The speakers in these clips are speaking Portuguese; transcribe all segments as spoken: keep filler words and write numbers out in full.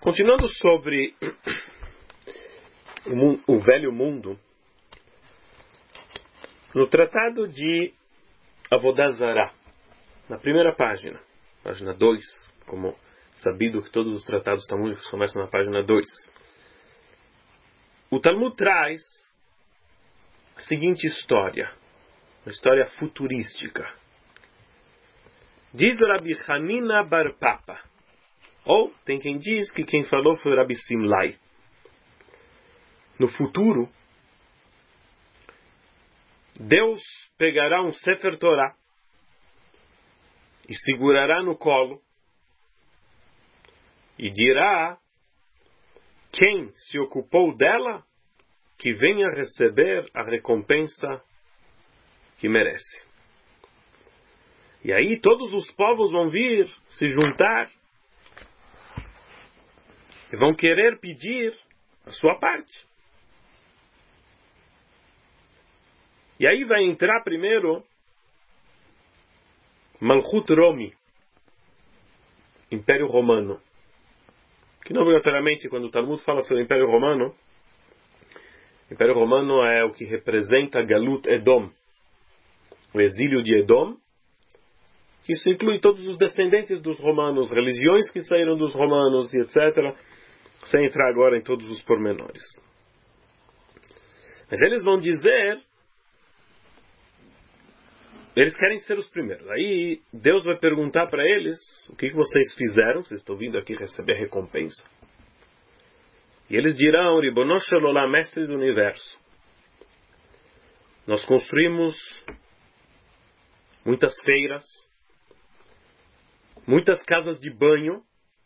Continuando sobre o, mu- o velho mundo, no tratado de Avodah Zarah, na primeira página, página dois, como sabido que todos os tratados talmúdicos começam na página dois, o Talmud traz a seguinte história, uma história futurística. Diz Rabi Hanina bar Papa, ou tem quem diz que quem falou foi Rabi Simlai. No futuro, Deus pegará um Sefer Torah e segurará no colo e dirá: quem se ocupou dela, que venha receber a recompensa que merece. E aí todos os povos vão vir se juntar e vão querer pedir a sua parte. E aí vai entrar primeiro Malchut Romi, Império Romano. Que não obrigatoriamente, quando o Talmud fala sobre o Império Romano, o Império Romano é o que representa Galut Edom, o exílio de Edom, que isso inclui todos os descendentes dos romanos, religiões que saíram dos romanos e etcétera, sem entrar agora em todos os pormenores. Mas eles vão dizer, eles querem ser os primeiros. Aí Deus vai perguntar para eles: o que vocês fizeram? Vocês estão vindo aqui receber a recompensa. E eles dirão: Ribono shel olam, mestre do universo, nós construímos muitas feiras, muitas casas de banho,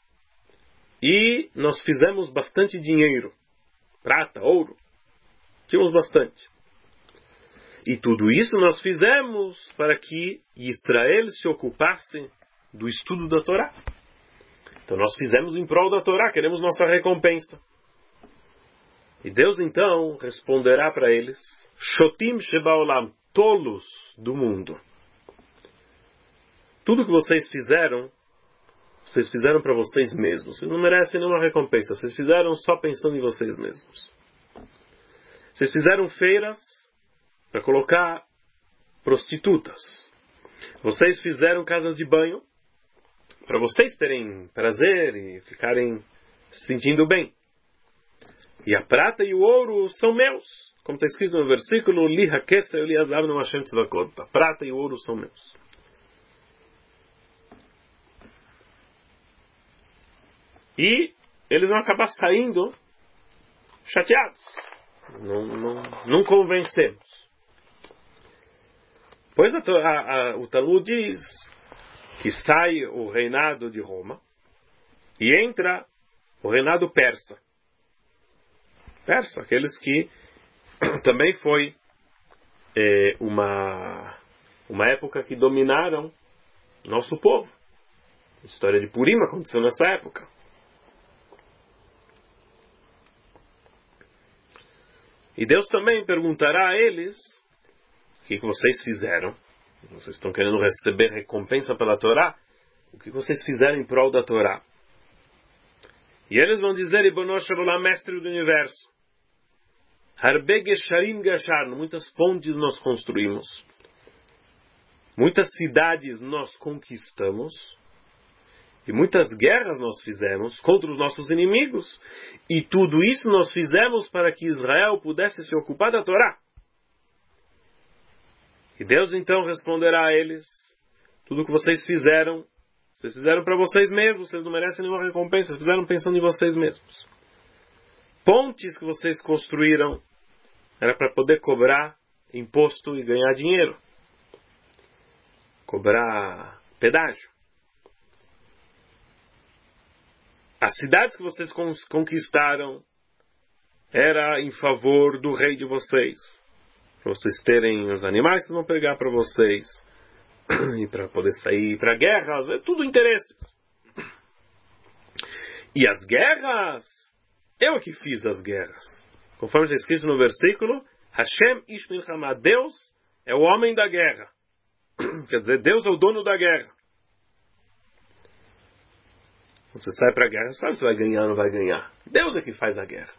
e nós fizemos bastante dinheiro, prata, ouro, tínhamos bastante. E tudo isso nós fizemos para que Israel se ocupasse do estudo da Torá. Então nós fizemos em prol da Torá, queremos nossa recompensa. E Deus então responderá para eles: Shotim shebaolam, tolos do mundo. Tudo que vocês fizeram, vocês fizeram para vocês mesmos. Vocês não merecem nenhuma recompensa. Vocês fizeram só pensando em vocês mesmos. Vocês fizeram feiras para colocar prostitutas. Vocês fizeram casas de banho para vocês terem prazer e ficarem se sentindo bem. E a prata e o ouro são meus. Como está escrito no versículo: Li hakesa li azav no Hashem tzvakot. A prata e o ouro são meus. E eles vão acabar saindo chateados. Não, não, não convencemos. Pois a, a, a, o Talmud diz que sai o reinado de Roma e entra o reinado persa. Persa, aqueles que também foi é, uma, uma época que dominaram nosso povo. A história de Purim aconteceu nessa época. E Deus também perguntará a eles: o que vocês fizeram? Vocês estão querendo receber recompensa pela Torá? O que vocês fizeram em prol da Torá? E eles vão dizer: Ribono shel olam, mestre do universo, Harbe gesharim gasharnu, muitas pontes nós construímos, muitas cidades nós conquistamos, e muitas guerras nós fizemos contra os nossos inimigos. E tudo isso nós fizemos para que Israel pudesse se ocupar da Torá. E Deus então responderá a eles: tudo o que vocês fizeram, vocês fizeram para vocês mesmos, vocês não merecem nenhuma recompensa, vocês fizeram pensando em vocês mesmos. Pontes que vocês construíram era para poder cobrar imposto e ganhar dinheiro, cobrar pedágio. As cidades que vocês conquistaram era em favor do rei de vocês, para vocês terem os animais que vão pegar para vocês e para poder sair para guerras, é tudo interesses. E as guerras, eu que fiz as guerras, conforme está escrito no versículo: Hashem ish milchama, Deus é o homem da guerra. Quer dizer, Deus é o dono da guerra. Quando você sai para a guerra, sabe se vai ganhar ou não vai ganhar. Deus é que faz a guerra.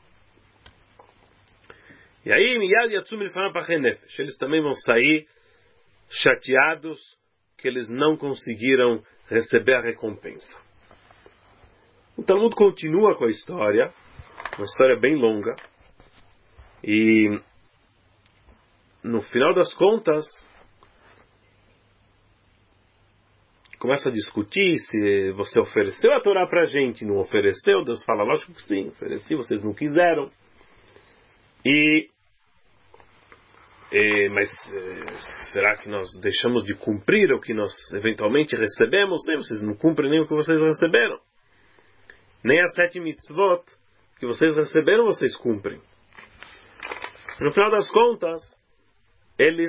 E aí, Miyad Yatsum Milfana Pachei Nefesh. Eles também vão sair chateados que eles não conseguiram receber a recompensa. O Talmud continua com a história, uma história bem longa, e no final das contas começa a discutir se você ofereceu a Torá para a gente, não ofereceu. Deus fala, lógico que sim, ofereci, vocês não quiseram. E, e mas eh, será que nós deixamos de cumprir o que nós eventualmente recebemos? Nem vocês não cumprem nem o que vocês receberam. Nem as sete mitzvot que vocês receberam, vocês cumprem. No final das contas, eles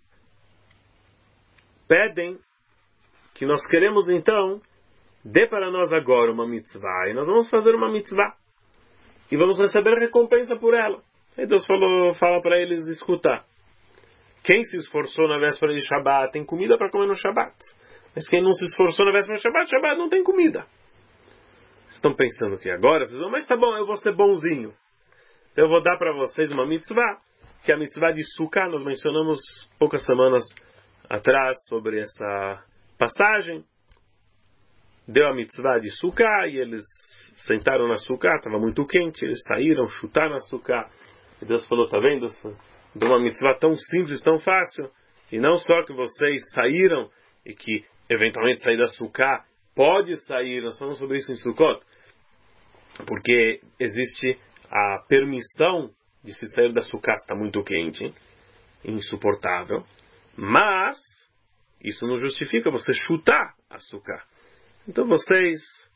pedem que nós queremos então, dê para nós agora uma mitzvah, e nós vamos fazer uma mitzvah, e vamos receber recompensa por ela. Aí Deus falou, fala para eles escutar. Quem se esforçou na véspera de Shabbat tem comida para comer no Shabbat. Mas quem não se esforçou na véspera de Shabbat, Shabbat não tem comida. Vocês estão pensando que agora, vocês vão, mas tá bom, eu vou ser bonzinho. Então eu vou dar para vocês uma mitzvah, que é a mitzvah de Sukkah. Nós mencionamos poucas semanas atrás sobre essa passagem. Deu a mitzvah de Sukkah e eles sentaram na Sukkah, estava muito quente, eles saíram, chutaram na Sukkah. E Deus falou, tá vendo? De uma mitzvah tão simples, tão fácil. E não só que vocês saíram e que eventualmente sair da Sukkah pode sair, nós falamos sobre isso em Sukkot, porque existe a permissão de se sair da Sukkah, está muito quente, hein? Insuportável, mas isso não justifica você chutar a Sukkah. Então vocês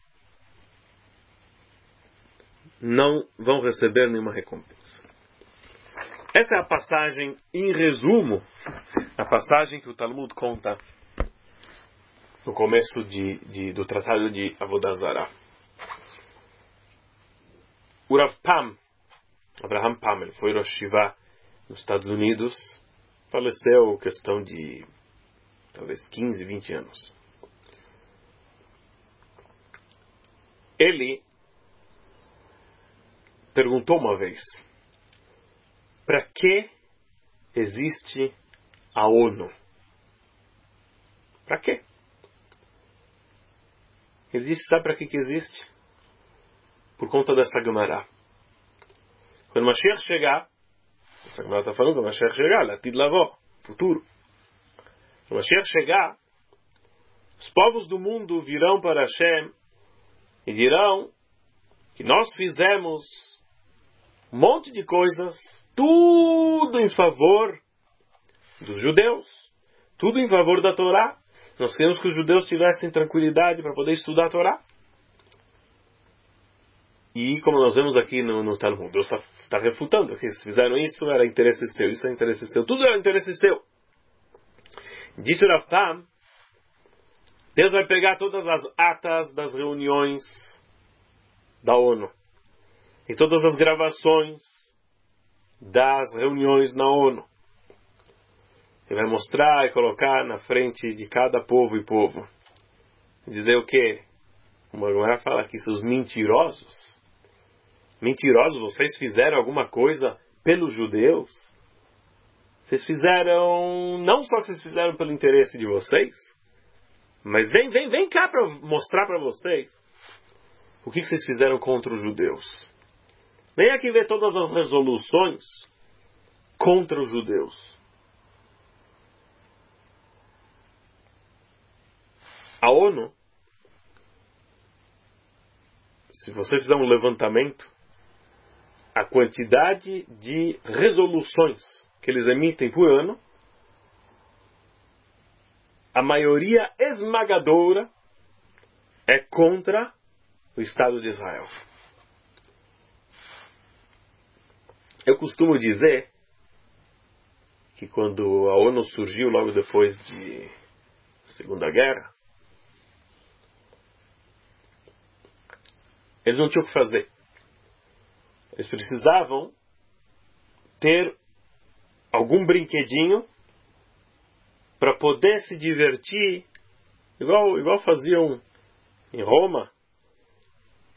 não vão receber nenhuma recompensa. Essa é a passagem, em resumo, a passagem que o Talmud conta no começo de, de, do tratado de Avodah Zarah. O Rav Pam, Abraham Pam, ele foi Rosh Yeshiva nos Estados Unidos, faleceu questão de talvez quinze, vinte anos. Ele perguntou uma vez, para que existe a ONU? Para quê? Ele disse, sabe para que que existe? Por conta dessa Gemara. Quando o Mashiach chegar, essa Gemara está falando, quando o Mashiach chegar, Latid Lavó, futuro. Quando o Mashiach chegar, os povos do mundo virão para Hashem e dirão que nós fizemos um monte de coisas, tudo em favor dos judeus, tudo em favor da Torá. Nós queremos que os judeus tivessem tranquilidade para poder estudar a Torá. E como nós vemos aqui no, no Talmud, Deus está tá refutando que se fizeram isso, era interesse seu, isso é interesse seu, tudo era interesse seu. Disse o Rav Pam, Deus vai pegar todas as atas das reuniões da ONU e todas as gravações das reuniões na ONU. Ele vai mostrar e colocar na frente de cada povo e povo. Dizer o quê? Uma Gemara fala aqui, seus mentirosos. Mentirosos, vocês fizeram alguma coisa pelos judeus? Vocês fizeram, não só que vocês fizeram pelo interesse de vocês, mas vem, vem, vem cá para mostrar para vocês o que vocês fizeram contra os judeus. Vem aqui ver todas as resoluções contra os judeus. A ONU, se você fizer um levantamento, a quantidade de resoluções que eles emitem por ano, a maioria esmagadora é contra o Estado de Israel. Eu costumo dizer que quando a ONU surgiu logo depois de Segunda Guerra, eles não tinham o que fazer. Eles precisavam ter algum brinquedinho para poder se divertir, igual, igual faziam em Roma,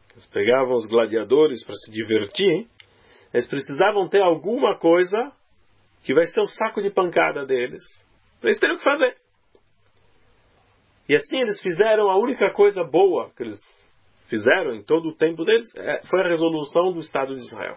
Eles pegavam os gladiadores para se divertir. Eles precisavam ter alguma coisa que vai ser o saco de pancada deles. Eles teriam que fazer. E assim eles fizeram a única coisa boa que eles fizeram em todo o tempo deles, foi a resolução do Estado de Israel.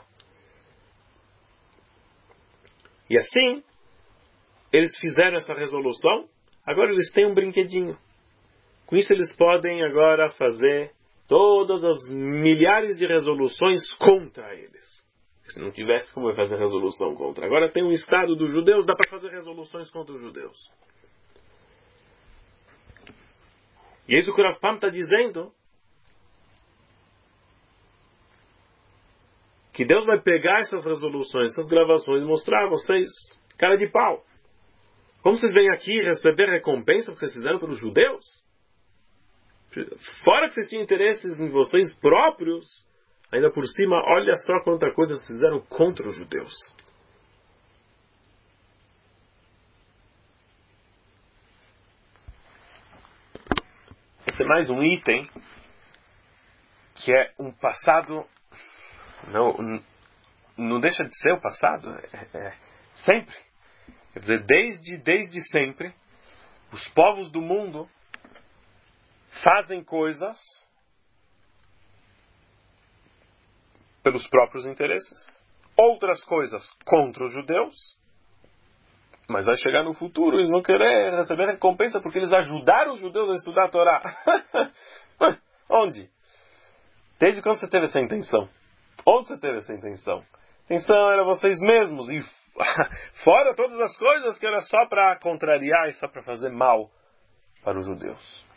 E assim, eles fizeram essa resolução, agora eles têm um brinquedinho. Com isso eles podem agora fazer todas as milhares de resoluções contra eles. Se não tivesse, como vai fazer resolução contra? Agora tem um Estado dos judeus, dá para fazer resoluções contra os judeus. E é isso que o Rav Pam está dizendo, que Deus vai pegar essas resoluções, essas gravações e mostrar a vocês, cara de pau. Como vocês vêm aqui receber recompensa que vocês fizeram pelos judeus? Fora que vocês tinham interesses em vocês próprios, ainda por cima, olha só quanta coisa vocês fizeram contra os judeus. Esse é mais um item que é um passado, não, não deixa de ser o passado, é, é, sempre. Quer dizer, desde, desde sempre, os povos do mundo fazem coisas pelos próprios interesses, outras coisas contra os judeus, mas vai chegar no futuro, eles vão querer receber recompensa porque eles ajudaram os judeus a estudar a Torá. Onde? Desde quando você teve essa intenção? Onde você teve essa intenção? A intenção era vocês mesmos, e fora todas as coisas que era só para contrariar e só para fazer mal para os judeus.